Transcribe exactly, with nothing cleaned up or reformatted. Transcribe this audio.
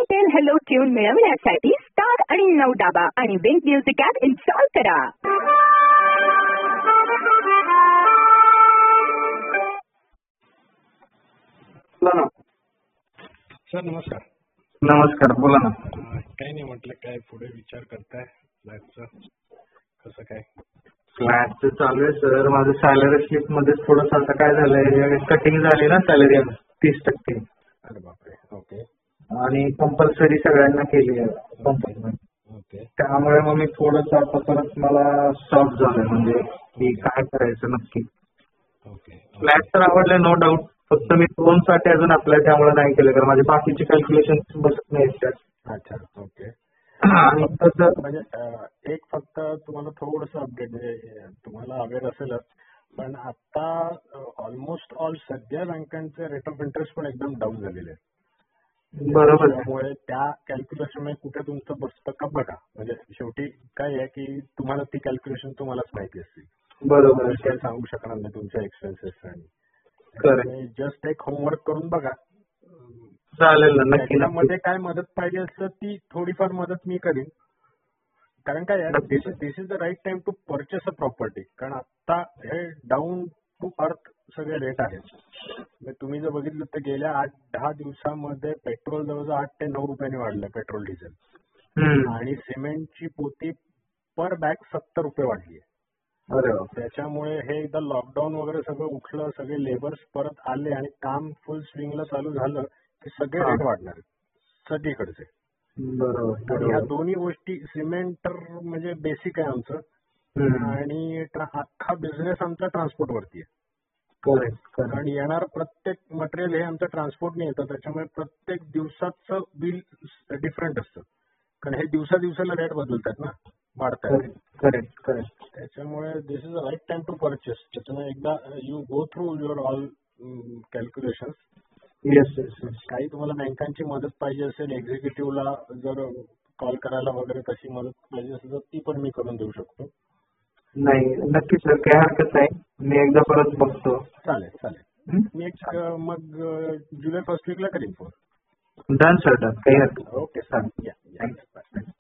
Airtel hello tune मिळवण्यासाठी star आणि नऊ दाबा आणि विंक म्युझिक ॲप इन्स्टॉल करा. सर नमस्कार. नमस्कार, बोला ना. काही नाही म्हटलं, काय पुढे विचार करताय फ्लॅटचा, कसं काय? फ्लॅटचं चालू आहे सर. माझं सॅलरी स्लिप मध्ये थोडंसं आता काय झालंय, कटिंग झाली ना सॅलरी तीस टक्के. अरे बापरे. ओके आणि कंपल्सरी सगळ्यांना केली आहे कंपनी. ओके त्यामुळे मग मी थोडंसं आता परत मला स्टॉप झालंय, म्हणजे मी काय करायचं नक्की. ओके फ्लॅट तर आवडले नो डाऊट, फक्त मी लोन साठी अजून अप्लाय त्यामुळे नाही केलं, कारण माझी बाकीची कॅल्क्युलेशन बसत नाही त्यात. अच्छा ओके. आणि तसं म्हणजे अं, एक फक्त तुम्हाला थोडंसं अपडेट, म्हणजे तुम्हाला अवेअर असेलच, पण आता ऑलमोस्ट ऑल सगळ्या बँकांचे रेट ऑफ इंटरेस्ट पण एकदम डाऊन झालेले आहेत. बरोबर आहे. त्यामुळे त्या कॅल्क्युलेशन मध्ये कुठे तुमचं बसतं का बघा. म्हणजे शेवटी काय आहे की तुम्हाला ती कॅल्क्युलेशन तुम्हालाच माहिती असते. बरोबर आहे. काय सांगू शकणार नाही तुमच्या एक्सपेन्सेस Correct. आणि जस्ट एक होमवर्क करून बघा. चालेल ना, नक्की नक्की. त्याच्यामध्ये काय मदत पाहिजे असतं ती थोडीफार मदत मी करीन. कारण काय आहे, नक्की. This is this is the right time to purchase a property. कारण आता हे डाऊन टू अर्थ सगळे रेट आहेत. म्हणजे तुम्ही जर बघितलं तर गेल्या आठ दहा दिवसामध्ये पेट्रोल जवळजवळ आठ ते नऊ रुपयांनी वाढलं, पेट्रोल डिझेल. हम्म. आणि सिमेंटची पोती पर बॅग सत्तर रुपये वाढली आहे. अरे वा. त्याच्यामुळे हे एकदा लॉकडाऊन वगैरे सगळं उठलं, सगळे लेबर्स परत आले आणि काम फुल स्विंगला चालू झालं की सगळे हा. रेट वाढणार आहेत सगळीकडचे. बरोबर आणि ह्या बरोबर. दोन्ही गोष्टी, सिमेंट तर म्हणजे बेसिक आहे आमचं, हम्म. आणि ट्रा- अख्खा बिझनेस आमचा ट्रान्सपोर्ट वरती आहे. Correct correct. कारण येणार प्रत्येक मटेरियल हे आमचं ट्रान्सपोर्टने येतं, त्याच्यामुळे प्रत्येक दिवसाचं बिल डिफरंट असतं. कारण हे दिवसा दिवसाला रेट बदलतात ना, वाढतात. Correct correct. त्याच्यामुळे this is a right time to purchase. त्याच्यामुळे एकदा you go through your all calculation. Yes yes yes. काही तुम्हाला बँकांची मदत पाहिजे असेल, एक्झिक्युटिव्हला जर कॉल करायला वगैरे तशी मदत पाहिजे असेल तर ती पण मी करून देऊ शकतो. नाही नक्की सर, काय हरकत नाही. मी एकदा परत बघतो. चालेल चालेल. हं? मी एक अं, मग अं, जुलै फर्स्ट वीकला करीन फोन. डन सर डन, काही हरकत नाही. ओके चालेल. चालेल. या या. थँक्यू.